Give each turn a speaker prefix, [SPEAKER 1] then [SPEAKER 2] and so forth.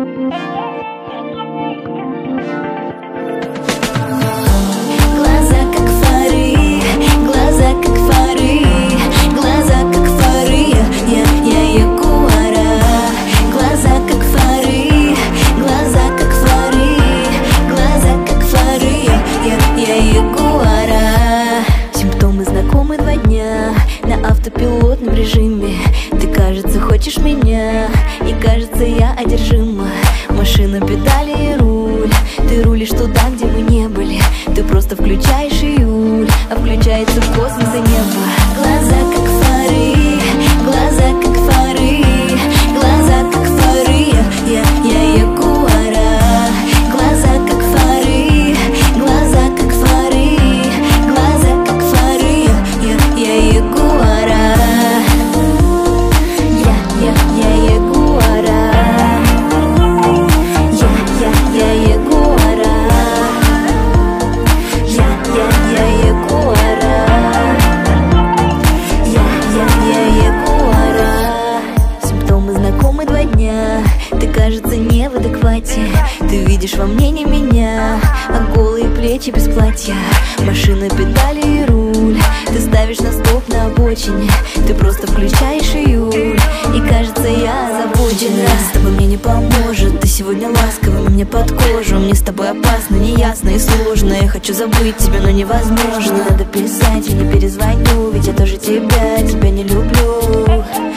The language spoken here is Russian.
[SPEAKER 1] автопилотном режиме. Ты, кажется, хочешь меня, и кажется, я одержима. Машина, педали и руль. Ты рулишь туда, где мы не были. Ты просто включаешь июль, а включается космос и небо. Глаза как фары, глаза как фары, глаза как фары. Я ягуара. Глаза как фары, глаза как фары, глаза как фары. Я ягуара. Я ягуара. Я ягуара. Я ягуара. Я ягуара. Симптомы знакомы 2 дня. Ты, кажется, не в адеквате. Ты видишь во мне не меня, а голые плечи без платья. Машина, педали и руль. Ты ставишь на стоп на обочине. Ты просто включаешь июль, и кажется, я озабочена. С тобой мне не поможет. Ты сегодня ласковый мне под кожу. Мне с тобой опасно, неясно и сложно. Я хочу забыть тебя, но невозможно. Не надо писать, я не перезвоню, ведь я тоже тебя не люблю.